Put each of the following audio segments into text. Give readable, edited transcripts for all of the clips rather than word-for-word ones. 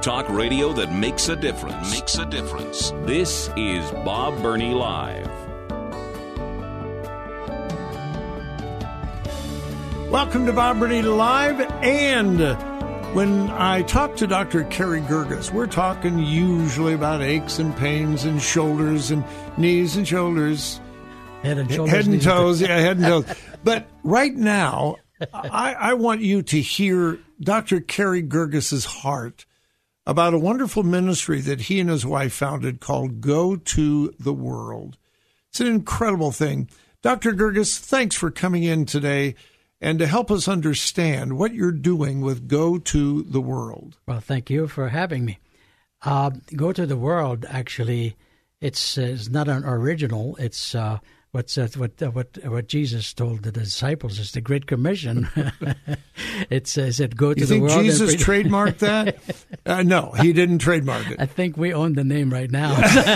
talk radio that makes a difference. This is Bob Burney Live. Welcome to Bob Burney Live. And when I talk to Dr. Carey Girgis, we're talking usually about aches and pains and shoulders and knees and shoulders. Head and shoulders. Head and toes, yeah, head and toes. But right now, I want you to hear Dr. Carey Girgis's heart about a wonderful ministry that he and his wife founded called Go to the World. It's an incredible thing. Dr. Girgis, thanks for coming in today and to help us understand what you're doing with Go to the World. Well, thank you for having me. Go to the World, actually, it's not an original. It's what Jesus told the disciples is the Great Commission. It says, "Go to the world." You think Jesus trademarked that? No, he didn't trademark it. I think we own the name right now.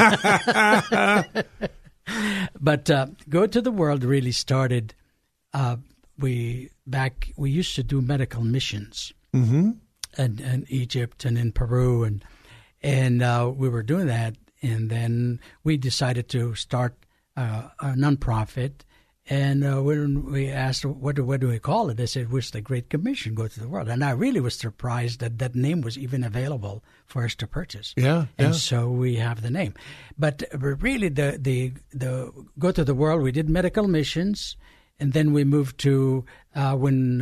But Go to the World really started. We used to do medical missions, in Egypt and in Peru, and we were doing that, and then we decided to start a nonprofit, and when we asked what do we call it, they said it was the Great Commission, Go to the World, and I really was surprised that name was even available for us to purchase. And so we have the name, but really the Go to the World, we did medical missions, and then we moved to when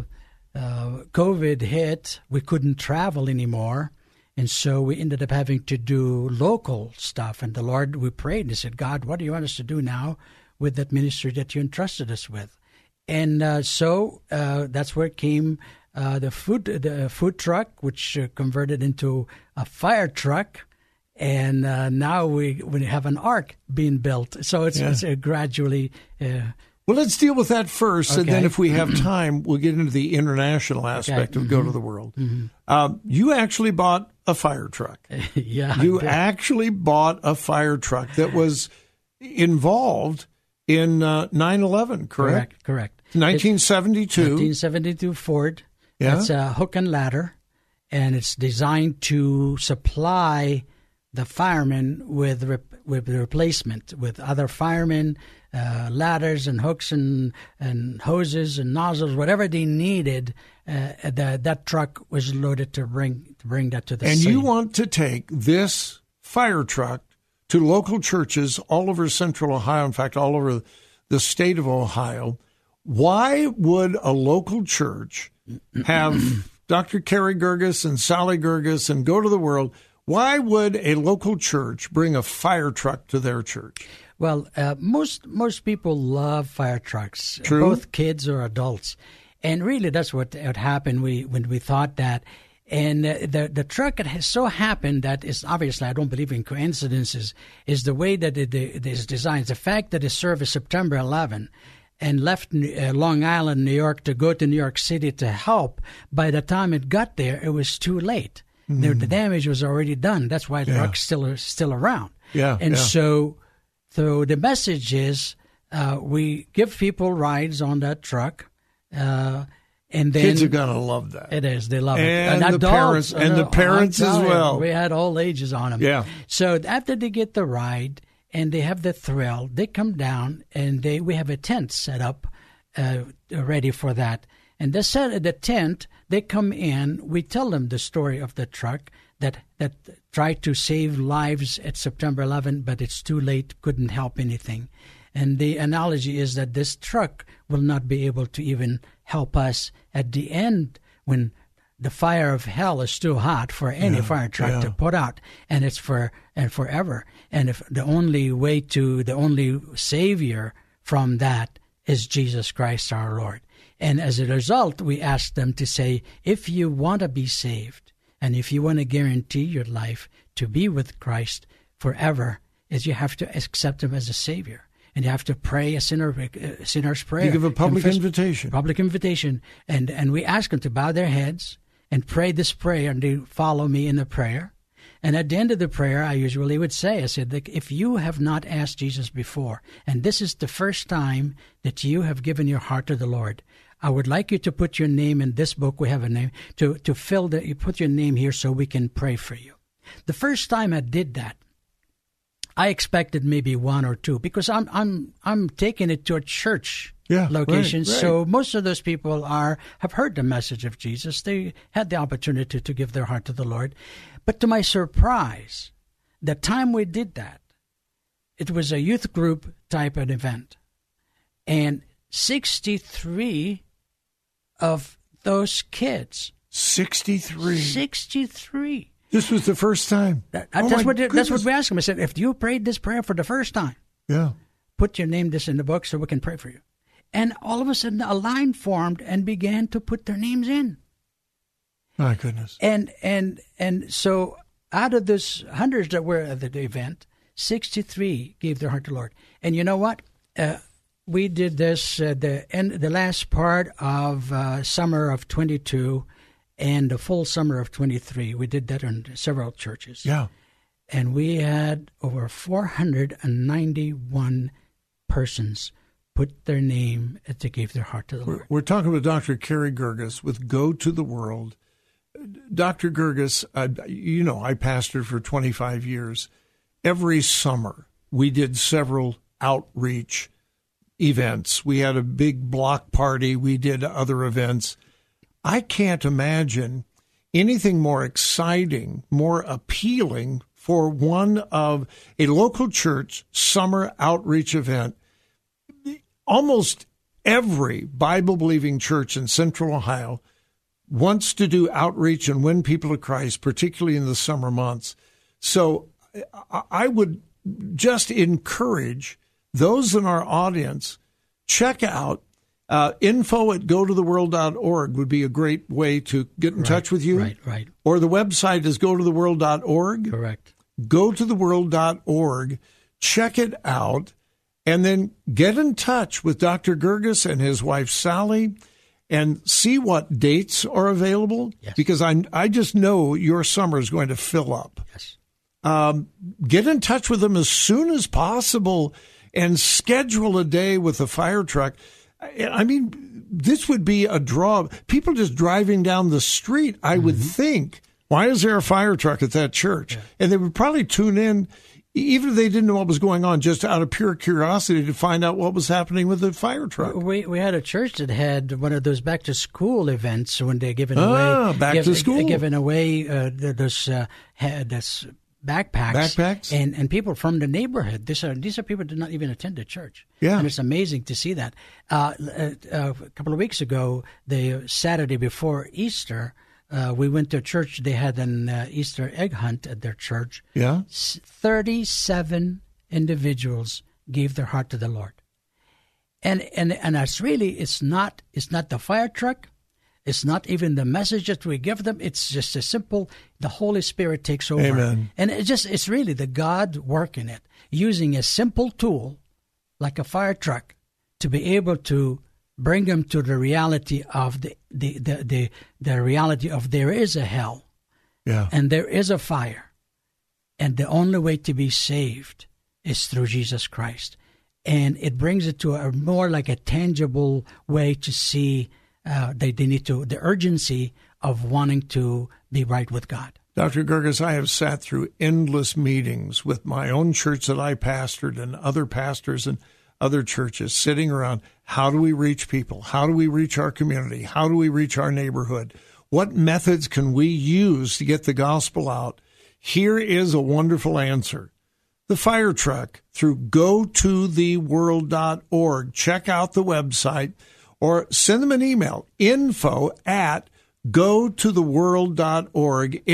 COVID hit, we couldn't travel anymore. And so we ended up having to do local stuff. And the Lord, we prayed and said, God, what do you want us to do now with that ministry that you entrusted us with? And so that's where it came, the food truck, which converted into a fire truck. And now we have an ark being built. So it's gradually... Well, let's deal with that first, okay. And then if we have time, we'll get into the international aspect of Go to the World. You actually bought a fire truck. Yeah. You actually bought a fire truck that was involved in 9/11, correct? Correct. 1972. 1972 Ford. Yeah. It's a hook and ladder, and it's designed to supply the firemen with replacement, with other firemen, ladders and hooks and hoses and nozzles, whatever they needed. That truck was loaded to bring that to the scene. And you want to take this fire truck to local churches all over Central Ohio, in fact, all over the state of Ohio. Why would a local church have Dr. Carey Girgis and Sally Girgis and Go to the World? Why would a local church bring a fire truck to their church? Well, most people love fire trucks, True. Both kids or adults. And really that's what happened when we thought that. And the truck, it has so happened that it's obviously, I don't believe in coincidences, is the way that it is designed. The fact that it served September 11 and left Long Island, New York, to go to New York City to help, by the time it got there, it was too late. The damage was already done. That's why the truck's still around. So the message is we give people rides on that truck. And then kids are going to love that. It is. They love it. And adults, the parents as well. We had all ages on them. Yeah. So after they get the ride and they have the thrill, they come down and we have a tent set up ready for that. And the tent, they come in, we tell them the story of the truck that tried to save lives at September 11, but it's too late, couldn't help anything. And the analogy is that this truck will not be able to even help us at the end when the fire of hell is too hot for any fire truck to put out, and it's forever. And if the only savior from that is Jesus Christ our Lord. And as a result, we ask them to say, if you want to be saved, and if you want to guarantee your life to be with Christ forever, is you have to accept Him as a Savior. And you have to pray a sinner's prayer. You give a public invitation. Public invitation. And we ask them to bow their heads and pray this prayer, and they follow me in the prayer. And at the end of the prayer, I usually would say, I said, if you have not asked Jesus before, and this is the first time that you have given your heart to the Lord, I would like you to put your name in this book. We have a name to fill the. You put your name here so we can pray for you. The first time I did that, I expected maybe one or two because I'm taking it to a church location. Right. So most of those people have heard the message of Jesus. They had the opportunity to give their heart to the Lord. But to my surprise, the time we did that, it was a youth group type of event, and 63 of those kids. 63. This was the first time. That's what we asked them. I said, if you prayed this prayer for the first time, put your name this in the book so we can pray for you. And all of a sudden, a line formed and began to put their names in. My goodness. And so out of those hundreds that were at the event, 63 gave their heart to the Lord. And you know what? We did this the last part of summer of 22 and the full summer of 23. We did that in several churches. Yeah. And we had over 491 persons put their name to give their heart to the Lord. We're talking with Dr. Carey Girgis with Go to the World. Dr. Girgis, I pastored for 25 years. Every summer, we did several outreach events. We had a big block party. We did other events. I can't imagine anything more exciting, more appealing for one of a local church summer outreach event. Almost every Bible-believing church in Central Ohio wants to do outreach and win people to Christ, particularly in the summer months. So I would just encourage those in our audience, check out info@gototheworld.org would be a great way to get in touch with you. Right. Or the website is gototheworld.org. Correct. Gototheworld.org. Check it out. And then get in touch with Dr. Girgis and his wife, Sally, and see what dates are available. Yes. Because I just know your summer is going to fill up. Yes. Get in touch with them as soon as possible and schedule a day with a fire truck. I mean, this would be a draw. People just driving down the street, I would think, why is there a fire truck at that church? Yeah. And they would probably tune in, even if they didn't know what was going on, just out of pure curiosity to find out what was happening with the fire truck. We had a church that had one of those back to school events when they're giving away those backpacks and people from the neighborhood. These are people who did not even attend the church. Yeah, and it's amazing to see that. A couple of weeks ago, the Saturday before Easter, we went to a church. They had an Easter egg hunt at their church. Yeah, 37 individuals gave their heart to the Lord, and it's really it's not the fire truck. It's not even the message that we give them. It's just a simple, the Holy Spirit takes over. Amen. And it's really the God work in it, using a simple tool like a fire truck to be able to bring them to the reality of the reality of there is a hell. Yeah. And there is a fire. And the only way to be saved is through Jesus Christ. And it brings it to a more like a tangible way to see they need to, the urgency of wanting to be right with God. Dr. Girgis, I have sat through endless meetings with my own church that I pastored and other pastors and other churches sitting around. How do we reach people? How do we reach our community? How do we reach our neighborhood? What methods can we use to get the gospel out? Here is a wonderful answer. The fire truck through gototheworld.org. Check out the website. Or send them an email, info@gototheworld.org,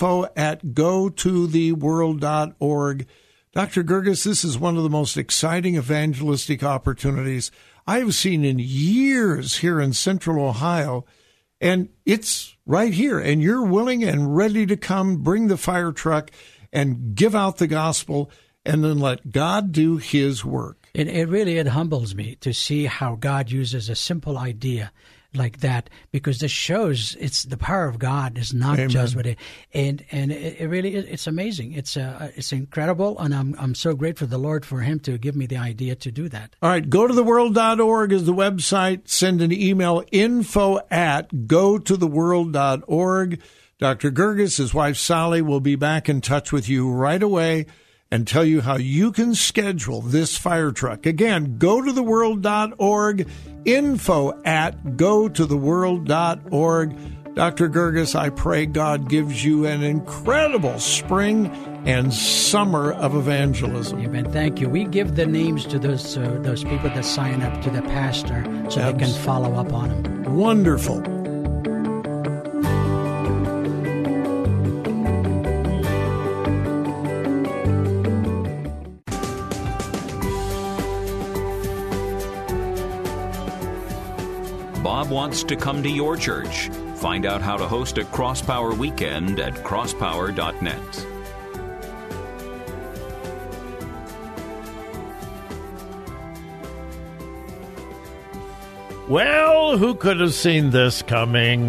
info@gototheworld.org. Dr. Girgis, this is one of the most exciting evangelistic opportunities I have seen in years here in Central Ohio, and it's right here. And you're willing and ready to come, bring the fire truck, and give out the gospel, and then let God do His work. It really humbles me to see how God uses a simple idea like that, because this shows it's the power of God is not Amen. just what it, and it really is, it's amazing. It's incredible, and I'm so grateful to the Lord for Him to give me the idea to do that. All right, gototheworld.org is the website. Send an email, info@gototheworld.org. Dr. Gerges, his wife Sally, will be back in touch with you right away and tell you how you can schedule this fire truck. Again, gototheworld.org, info@gototheworld.org. Dr. Gerges, I pray God gives you an incredible spring and summer of evangelism. Amen. Thank you. We give the names to those people that sign up to the pastor so they can follow up on them. Wonderful. Bob wants to come to your church. Find out how to host a Crosspower weekend at crosspower.net. Well, who could have seen this coming?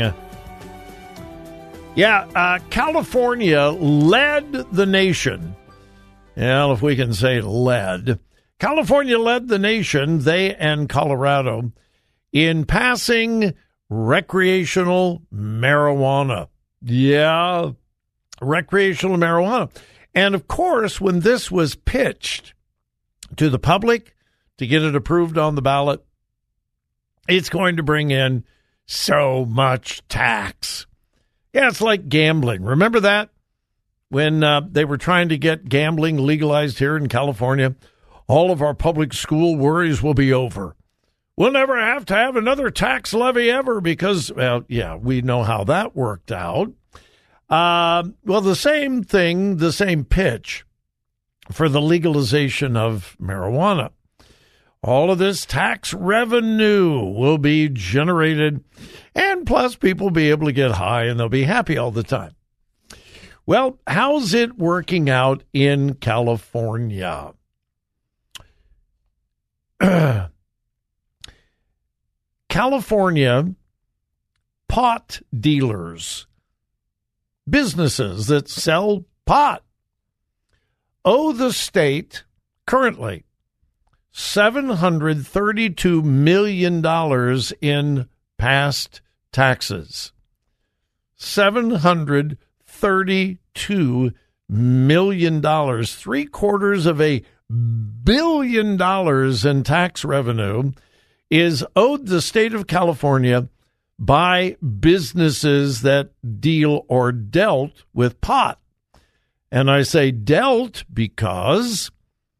Yeah, California led the nation. Well, if we can say led. California led the nation, they and Colorado, in passing recreational marijuana. Yeah, recreational marijuana. And, of course, when this was pitched to the public to get it approved on the ballot, it's going to bring in so much tax. Yeah, it's like gambling. Remember that? When they were trying to get gambling legalized here in California, all of our public school worries will be over. We'll never have to have another tax levy ever because, well, yeah, we know how that worked out. Well, the same thing, the same pitch for the legalization of marijuana. All of this tax revenue will be generated, and plus people will be able to get high and they'll be happy all the time. Well, how's it working out in California? California pot dealers, businesses that sell pot, owe the state currently $732 million in past taxes. $732 million, $732 billion in tax revenue is owed the state of California by businesses that deal or dealt with pot. And I say dealt because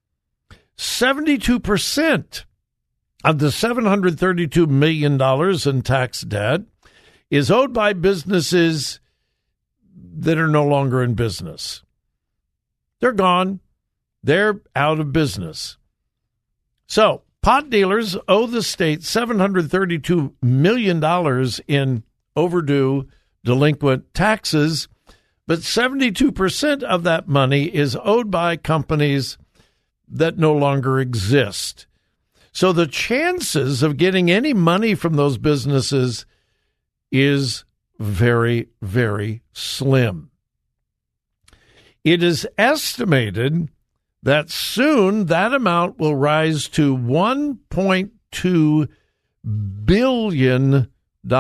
72% of the $732 million in tax debt is owed by businesses that are no longer in business. They're gone. They're out of business. So, pot dealers owe the state $732 million in overdue delinquent taxes, but 72% of that money is owed by companies that no longer exist. So the chances of getting any money from those businesses is very, very slim. It is estimated that soon that amount will rise to $1.2 billion.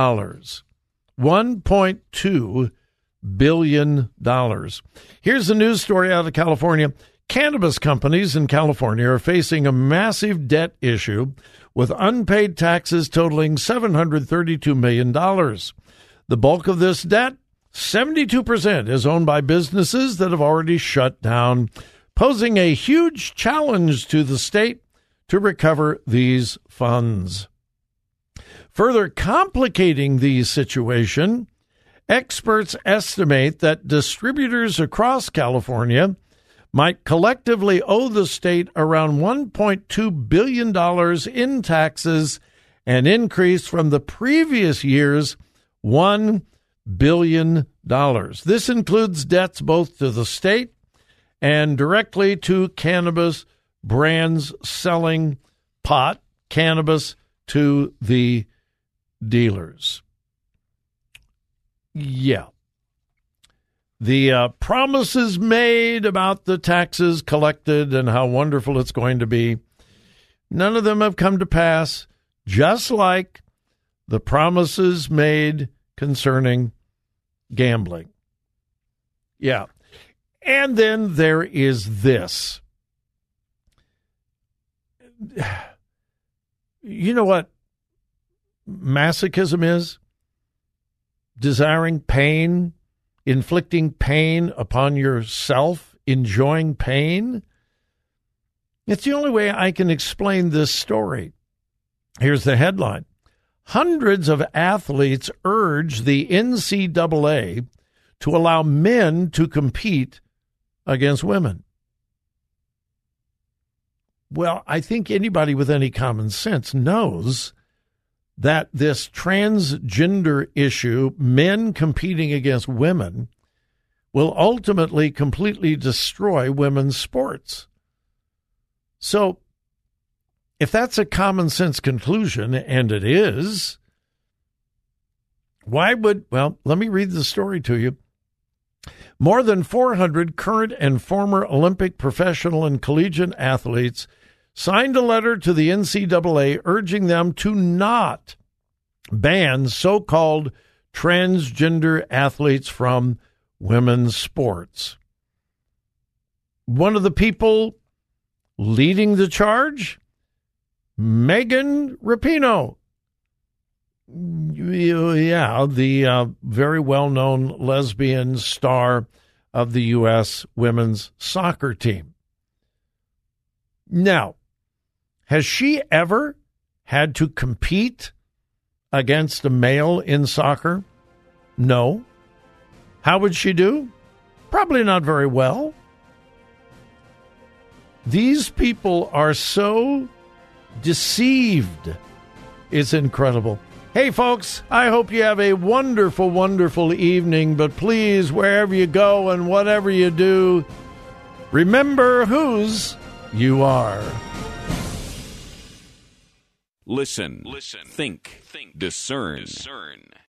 $1.2 billion. Here's a news story out of California. Cannabis companies in California are facing a massive debt issue with unpaid taxes totaling $732 million. The bulk of this debt, 72%, is owned by businesses that have already shut down, posing a huge challenge to the state to recover these funds. Further complicating the situation, experts estimate that distributors across California might collectively owe the state around $1.2 billion in taxes, an increase from the previous year's $1 billion. This includes debts both to the state and directly to cannabis brands selling pot, cannabis, to the dealers. Yeah. The promises made about the taxes collected and how wonderful it's going to be, none of them have come to pass, just like the promises made concerning gambling. Yeah. And then there is this. You know what masochism is? Desiring pain, inflicting pain upon yourself, enjoying pain. It's the only way I can explain this story. Here's the headline. Hundreds of athletes urge the NCAA to allow men to compete against women. Well, I think anybody with any common sense knows that this transgender issue, men competing against women, will ultimately completely destroy women's sports. So, if that's a common sense conclusion, and it is, let me read the story to you. More than 400 current and former Olympic, professional, and collegiate athletes signed a letter to the NCAA urging them to not ban so-called transgender athletes from women's sports. One of the people leading the charge, Megan Rapinoe. Yeah, the very well-known lesbian star of the U.S. women's soccer team. Now, has she ever had to compete against a male in soccer? No. How would she do? Probably not very well. These people are so deceived. It's incredible. Hey, folks, I hope you have a wonderful, wonderful evening. But please, wherever you go and whatever you do, remember whose you are. Listen, think, discern.